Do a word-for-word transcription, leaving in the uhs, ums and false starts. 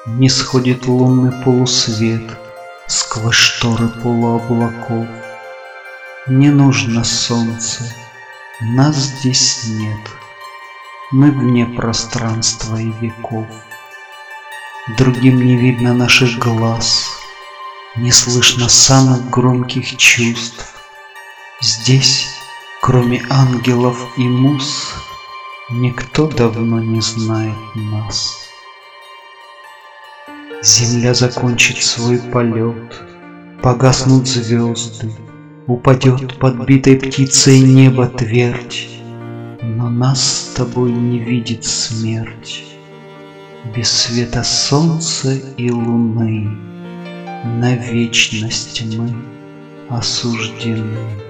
Не сходит лунный полусвет сквозь шторы полуоблаков. Не нужно солнце, нас здесь нет, мы вне пространства и веков. Другим не видно наших глаз, не слышно самых громких чувств. Здесь, кроме ангелов и муз, никто давно не знает нас. Земля закончит свой полет, погаснут звезды, упадет подбитой птицей небо твердь, но нас с тобой не видит смерть. Без света солнца и луны на вечность мы осуждены.